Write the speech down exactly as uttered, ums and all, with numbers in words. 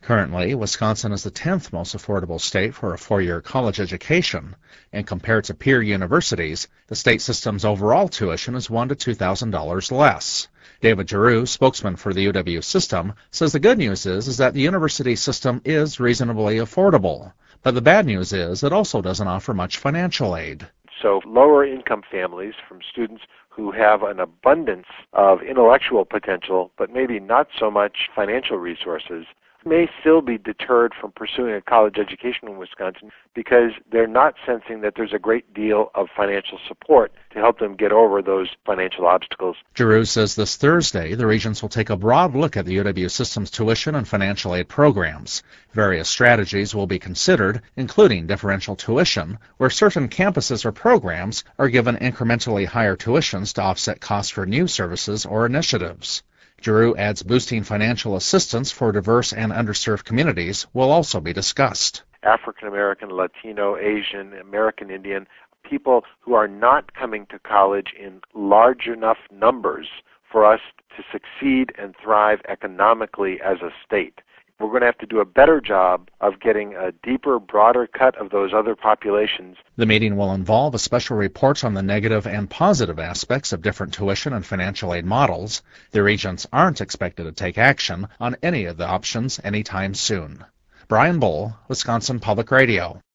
Currently, Wisconsin is the tenth most affordable state for a four-year college education, and compared to peer universities, the state system's overall tuition is one thousand to two thousand dollars less. David Giroux, spokesman for the U W system, says the good news is, is that the university system is reasonably affordable, but the bad news is it also doesn't offer much financial aid. So lower income families from students who have an abundance of intellectual potential, but maybe not so much financial resources, may still be deterred from pursuing a college education in Wisconsin because they're not sensing that there's a great deal of financial support to help them get over those financial obstacles. Giroux says this Thursday the Regents will take a broad look at the U W system's tuition and financial aid programs. Various strategies will be considered, including differential tuition, where certain campuses or programs are given incrementally higher tuitions to offset costs for new services or initiatives. Giroux adds boosting financial assistance for diverse and underserved communities will also be discussed. African American, Latino, Asian, American Indian, people who are not coming to college in large enough numbers for us to succeed and thrive economically as a state. We're going to have to do a better job of getting a deeper, broader cut of those other populations. The meeting will involve a special report on the negative and positive aspects of different tuition and financial aid models. The regents aren't expected to take action on any of the options anytime soon. Brian Bull, Wisconsin Public Radio.